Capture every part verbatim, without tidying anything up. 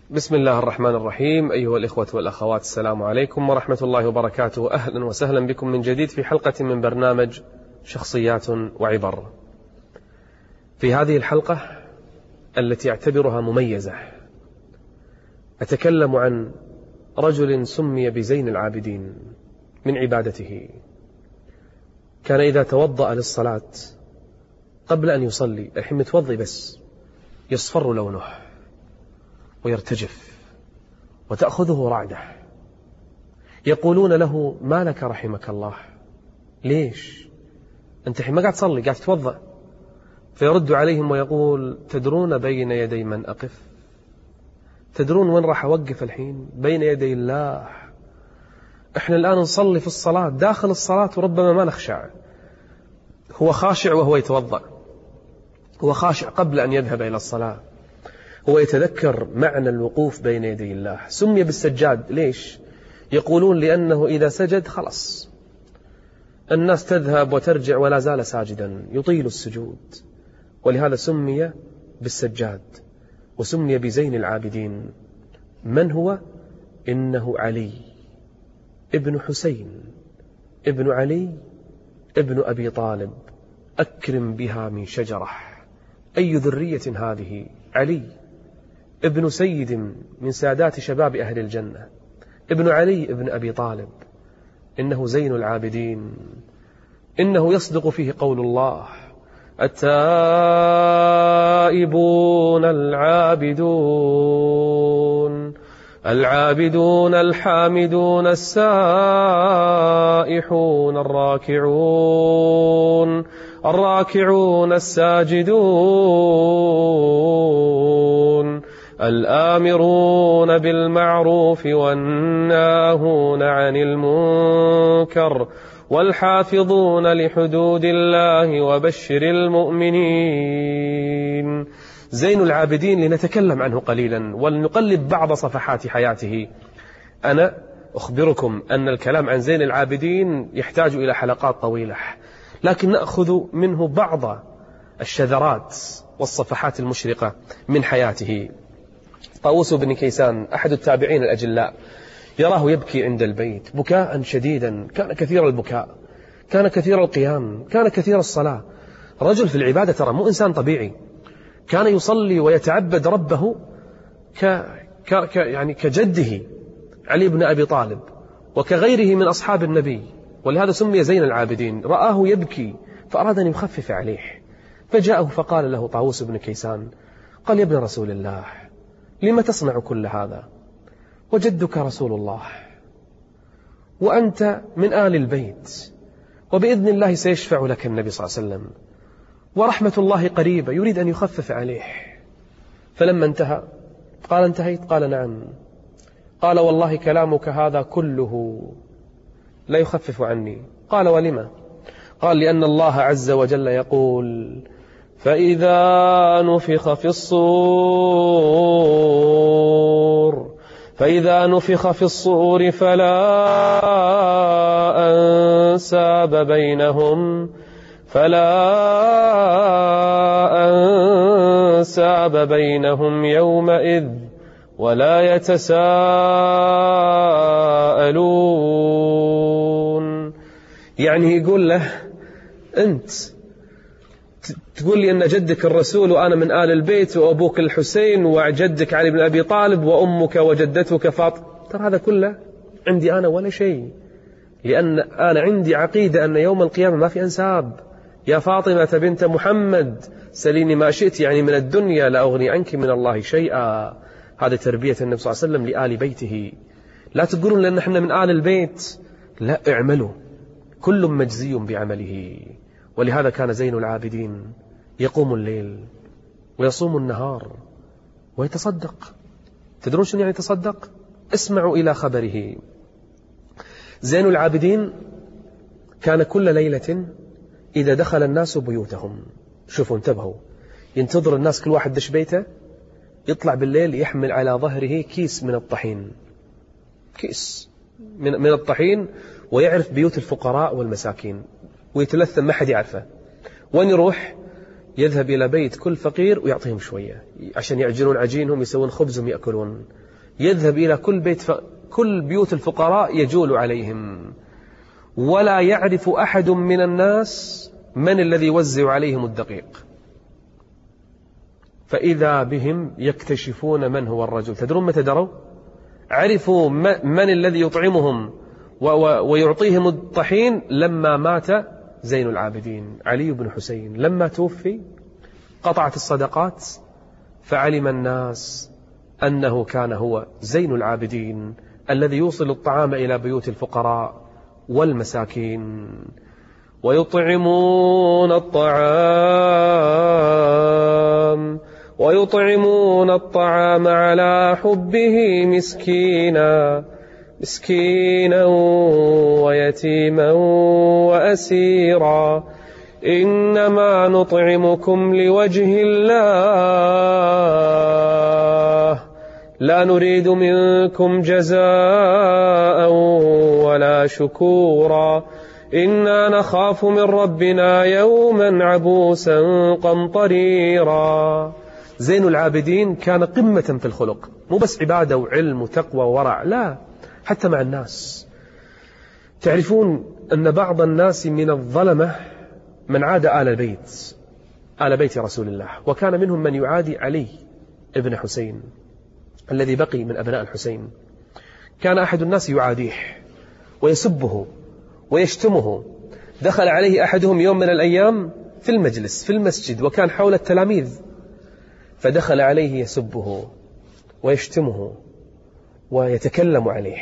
بسم الله الرحمن الرحيم. أيها الإخوة والأخوات، السلام عليكم ورحمة الله وبركاته. أهلا وسهلا بكم من جديد في حلقة من برنامج شخصيات وعبر. في هذه الحلقة التي أعتبرها مميزة أتكلم عن رجل سمي بزين العابدين من عبادته. كان إذا توضأ للصلاة قبل أن يصلي، الحين متوضي بس، يصفر لونه ويرتجف وتأخذه رعدة. يقولون له: ما لك رحمك الله؟ ليش أنت الحين ما قاعد تصلي، قاعد تتوضأ؟ فيرد عليهم ويقول: تدرون بين يدي من أقف؟ تدرون وين راح أوقف الحين؟ بين يدي الله. إحنا الآن نصلي في الصلاة، داخل الصلاة، وربما ما نخشع. هو خاشع وهو يتوضأ، هو خاشع قبل أن يذهب إلى الصلاة، هو يتذكر معنى الوقوف بين يدي الله. سمي بالسجاد. ليش؟ يقولون لأنه إذا سجد خلص الناس تذهب وترجع ولا زال ساجدا، يطيل السجود، ولهذا سمي بالسجاد وسمي بزين العابدين. من هو؟ إنه علي ابن حسين ابن علي ابن أبي طالب. أكرم بها من شجرة. أي ذرية هذه؟ علي ابن سيد من سادات شباب أهل الجنة، ابن علي ابن أبي طالب. إنه زين العابدين. إنه يصدق فيه قول الله: التائبون العابدون العابدون الحامدون السائحون الراكعون الراكعون الساجدون الآمرون بالمعروف والناهون عن المنكر والحافظون لحدود الله وبشر المؤمنين. زين العابدين لنتكلم عنه قليلا ولنقلب بعض صفحات حياته. أنا أخبركم أن الكلام عن زين العابدين يحتاج إلى حلقات طويلة، لكن نأخذ منه بعض الشذرات والصفحات المشرقة من حياته. طاووس بن كيسان أحد التابعين الأجلاء، يراه يبكي عند البيت بكاء شديدا. كان كثير البكاء، كان كثير القيام، كان كثير الصلاة. رجل في العبادة، ترى مو إنسان طبيعي. كان يصلي ويتعبد ربه ك... ك... ك... يعني كجده علي بن أبي طالب وكغيره من أصحاب النبي، ولهذا سمي زين العابدين. رآه يبكي فأراد أن يخفف عليه، فجاءه فقال له طاووس بن كيسان، قال: يا ابن رسول الله، لما تصنع كل هذا؟ وجدك رسول الله، وأنت من آل البيت، وبإذن الله سيشفع لك النبي صلى الله عليه وسلم، ورحمة الله قريبة. يريد أن يخفف عليه. فلما انتهى قال: انتهيت؟ قال: نعم. قال: والله كلامك هذا كله لا يخفف عني. قال: ولما؟ قال: لأن الله عز وجل يقول: فإذا نفخ في الصور فإذا نفخ في الصور فلا أنساب بينهم فلا أنساب بينهم يومئذ ولا يتساءلون. يعني يقول له: أنت تقول لي أن جدك الرسول وأنا من آل البيت، وأبوك الحسين، وجدك علي بن أبي طالب، وأمك وجدتك فاطمة، ترى هذا كله عندي أنا ولا شيء، لأن أنا عندي عقيدة أن يوم القيامة ما في أنساب. يا فاطمة بنت محمد سليني ما شئت، يعني من الدنيا لا أغني عنك من الله شيئا. هذا تربية النبي صلى الله عليه وسلم لآل بيته. لا تقولون لأن احنا من آل البيت، لا، اعملوا، كل مجزي بعمله. ولهذا كان زين العابدين يقوم الليل ويصوم النهار ويتصدق. تدرون شنو يعني يتصدق؟ اسمعوا إلى خبره. زين العابدين كان كل ليلة إذا دخل الناس بيوتهم، شوفوا انتبهوا، ينتظر الناس كل واحد دش بيته، يطلع بالليل يحمل على ظهره كيس من الطحين، كيس من, من الطحين، ويعرف بيوت الفقراء والمساكين ويتلثم، ما حد يعرفه. وين يروح؟ يذهب إلى بيت كل فقير ويعطيهم شوية عشان يعجنون عجينهم، يسوون خبزهم، يأكلون. يذهب إلى كل بيت ف... كل بيوت الفقراء يجول عليهم، ولا يعرف أحد من الناس من الذي يوزع عليهم الدقيق. فإذا بهم يكتشفون من هو الرجل. تدرون متى دروا؟ عرفوا من الذي يطعمهم ويعطيهم الطحين لما مات زين العابدين علي بن حسين. لما توفي قطعت الصدقات، فعلم الناس أنه كان هو زين العابدين الذي يوصل الطعام إلى بيوت الفقراء والمساكين. ويطعمون الطعام ويطعمون الطعام على حبه مسكينا مسكينا ويتيما وأسيرا إنما نطعمكم لوجه الله لا نريد منكم جزاء ولا شكورا إنا نخاف من ربنا يوما عبوسا قمطريرا. زين العابدين كان قمة في الخلق، مو بس عبادة وعلم وتقوى وورع، لا، حتى مع الناس. تعرفون أن بعض الناس من الظلمة من عاد آل البيت آل بيت رسول الله، وكان منهم من يعادي علي ابن حسين الذي بقي من أبناء الحسين. كان أحد الناس يعاديه ويسبه ويشتمه. دخل عليه أحدهم يوم من الأيام في المجلس في المسجد، وكان حول التلاميذ، فدخل عليه يسبه ويشتمه ويتكلم عليه.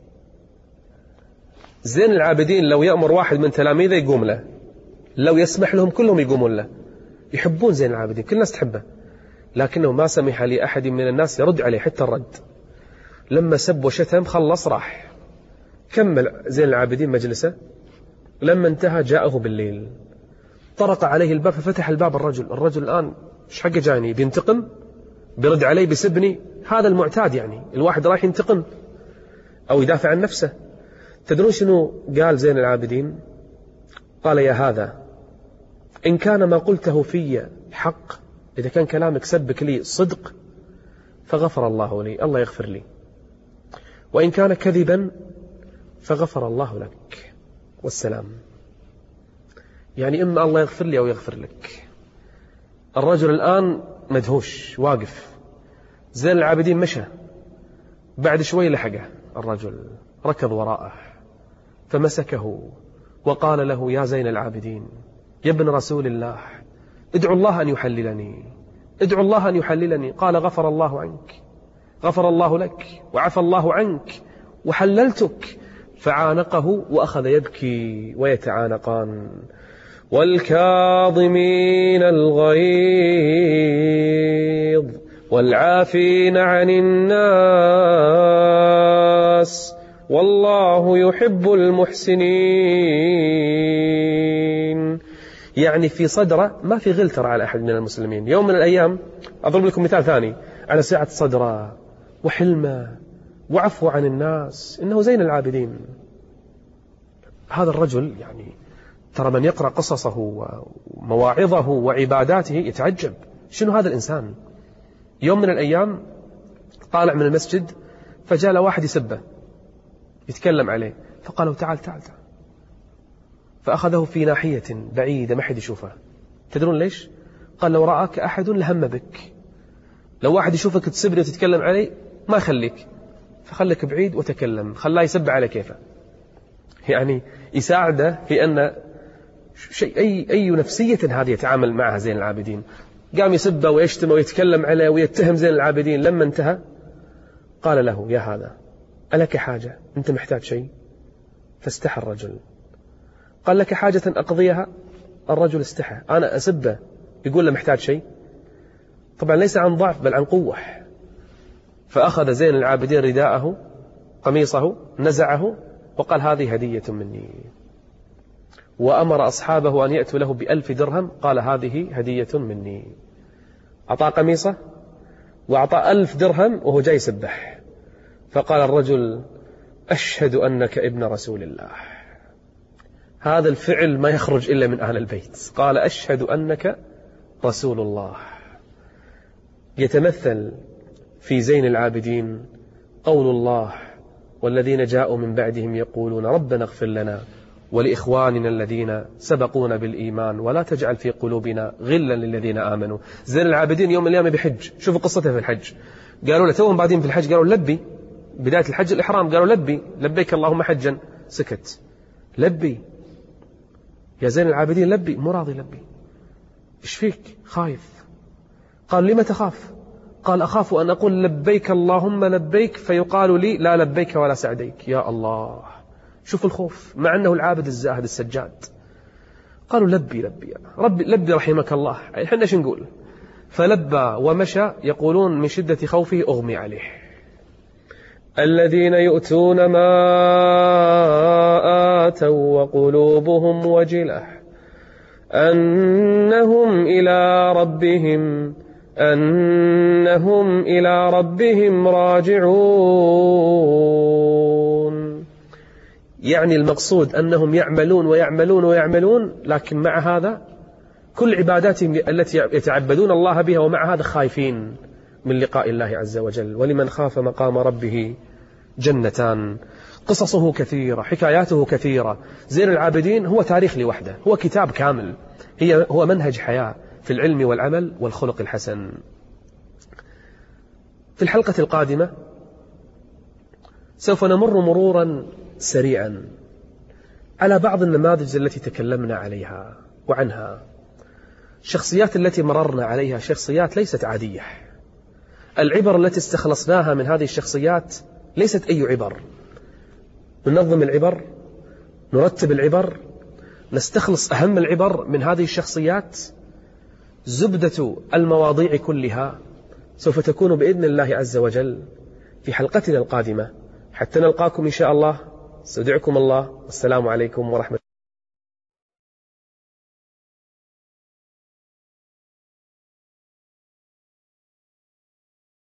زين العابدين لو يأمر واحد من تلاميذه يقوم له، لو يسمح لهم كلهم يقومون له. يحبون زين العابدين، كل الناس تحبه، لكنه ما سمح لأحد من الناس يرد عليه حتى الرد. لما سب وشتم خلص راح. كمل زين العابدين مجلسه. لما انتهى جاءه بالليل، طرق عليه الباب ففتح الباب الرجل. الرجل الآن ايش حقه جاني؟ بينتقم؟ بيرد علي؟ بيسبني؟ هذا المعتاد، يعني الواحد راح ينتقم أو يدافع عن نفسه. تدرون شنو قال زين العابدين؟ قال: يا هذا، إن كان ما قلته في حق، إذا كان كلامك سبك لي صدق، فغفر الله لي، الله يغفر لي، وإن كان كذبا فغفر الله لك والسلام. يعني إما الله يغفر لي أو يغفر لك. الرجل الآن مدهوش واقف. زين العابدين مشى، بعد شوي لحقه الرجل، ركض وراءه فمسكه وقال له: يا زين العابدين، يا ابن رسول الله، ادعو الله أن يحللني، ادعو الله أن يحللني. قال: غفر الله عنك، غفر الله لك، وعفى الله عنك، وحللتك. فعانقه وأخذ يبكي ويتعانقان. والكاظمين الغيظ والعافين عن الناس والله يحب المحسنين. يعني في صدره ما في غل ترى على أحد من المسلمين. يوم من الأيام أضرب لكم مثال ثاني على سعة صدره وحلمه وعفو عن الناس. إنه زين العابدين. هذا الرجل يعني ترى من يقرأ قصصه ومواعظه وعباداته يتعجب، شنو هذا الإنسان؟ يوم من الأيام طالع من المسجد فجاء له واحد يسبه يتكلم عليه، فقالوا: تعال تعال تعال. فأخذه في ناحية بعيدة ما حد يشوفه. تدرون ليش؟ قال: لو رآك أحد لهم بك. لو واحد يشوفك تسبني وتتكلم علي ما يخليك، فخلك بعيد وتكلم. خلاه يسب على كيفه، يعني يساعده في أن شيء أي أي نفسية هذه يتعامل معها زين العابدين. قام يسبه ويشتم ويتكلم عليه ويتهم زين العابدين. لما انتهى قال له: يا هذا، ألك حاجة؟ أنت محتاج شيء؟ فاستحى الرجل. قال: لك حاجة أقضيها؟ الرجل استحى. أنا أسبه يقول له محتاج شيء؟ طبعا ليس عن ضعف بل عن قوة. فأخذ زين العابدين رداءه قميصه نزعه وقال: هذه هدية مني. وأمر أصحابه أن يأتوا له بألف درهم. قال: هذه هدية مني. أعطى قميصه وأعطى ألف درهم وهو جاي يسبح. فقال الرجل: أشهد أنك ابن رسول الله. هذا الفعل ما يخرج إلا من أهل البيت. قال: أشهد أنك رسول الله. يتمثل في زين العابدين قول الله: والذين جاءوا من بعدهم يقولون ربنا اغفر لنا ولإخواننا الذين سبقونا بالإيمان ولا تجعل في قلوبنا غلا للذين آمنوا. زين العابدين يوم القيامة بحج، شوفوا قصته في الحج. قالوا له توهم بعدين في الحج، قالوا لبي بداية الحج الإحرام، قالوا لبي لبيك اللهم حجا، سكت. لبي يا زين العابدين، لبي، مو راضي لبي. إيش فيك؟ خايف. قال لما تخاف؟ قال أخاف أن أقول لبيك اللهم لبيك فيقال لي لا لبيك ولا سعديك. يا الله، شوف الخوف، مع أنه العابد الزاهد السجاد. قالوا لبي لبي ربي لبي رحمك الله. إحنا شو نقول؟ فلبى ومشى، يقولون من شدة خوفه أغمي عليه. الذين يؤتون ما آتوا وقلوبهم وجلة أنهم إلى ربهم أنهم إلى ربهم راجعون. يعني المقصود أنهم يعملون ويعملون ويعملون، لكن مع هذا كل عباداتهم التي يتعبدون الله بها ومع هذا خايفين من لقاء الله عز وجل. ولمن خاف مقام ربه جنتان. قصصه كثيرة، حكاياته كثيرة. زين العابدين هو تاريخ لوحده، هو كتاب كامل، هي هو منهج حياة في العلم والعمل والخلق الحسن. في الحلقة القادمة سوف نمر مرورا سريعا على بعض النماذج التي تكلمنا عليها وعنها. الشخصيات التي مررنا عليها شخصيات ليست عادية. العبر التي استخلصناها من هذه الشخصيات ليست أي عبر. ننظم العبر، نرتب العبر، نستخلص أهم العبر من هذه الشخصيات. زبدة المواضيع كلها سوف تكون بإذن الله عز وجل في حلقتنا القادمة. حتى نلقاكم إن شاء الله، استودعكم الله، والسلام عليكم ورحمة الله.